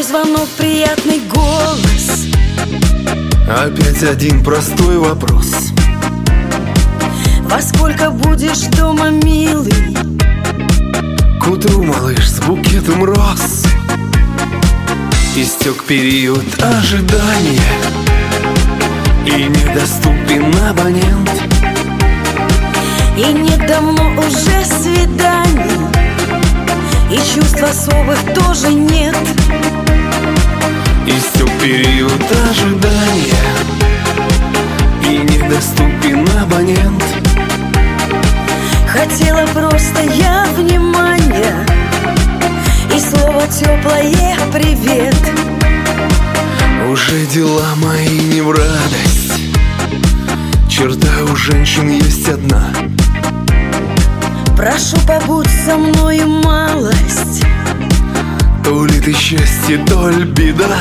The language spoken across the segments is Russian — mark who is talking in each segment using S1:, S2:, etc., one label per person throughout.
S1: Простой звонок, приятный голос.
S2: Опять один простой вопрос:
S1: во сколько будешь дома, милый?
S2: к утру, малыш, с букетом роз. Истек период ожидания, и недоступен абонент.
S1: И нет давно уже свиданий, и чувств особых тоже нет.
S2: Истек период ожидания, и недоступен абонент.
S1: Хотела просто я внимания и слово теплое «привет».
S2: Уже дела мои не в радость, черта у женщин есть одна:
S1: прошу, побудь со мною малость.
S2: то ли ты счастье, то ли беда.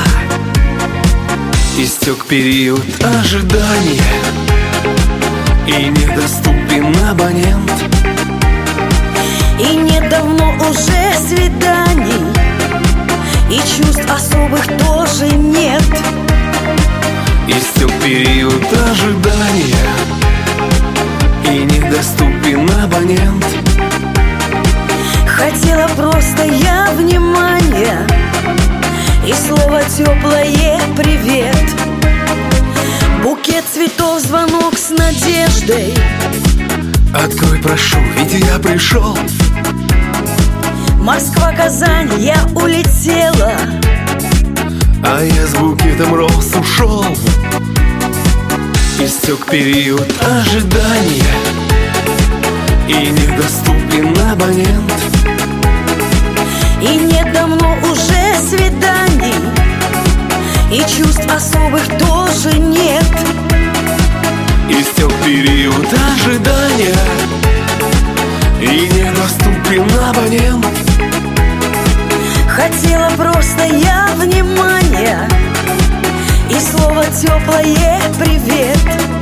S2: Истек период ожидания, и недоступен абонент.
S1: И нет давно уже свиданий, и чувств особых тоже нет.
S2: Истек период ожидания, и недоступен абонент.
S1: Хотела просто я внимания и слово теплое «привет». Букет цветов, звонок с надеждой.
S2: Открой, прошу, ведь я пришел.
S1: Москва, Казань, я улетела,
S2: а я с букетом роз ушел. Истек период ожидания, и недоступен абонент.
S1: и нет давно уже свиданий, и чувств особых тоже нет.
S2: Истек период ожидания, и недоступен абонент.
S1: Хотела просто я внимания и слово теплое «привет».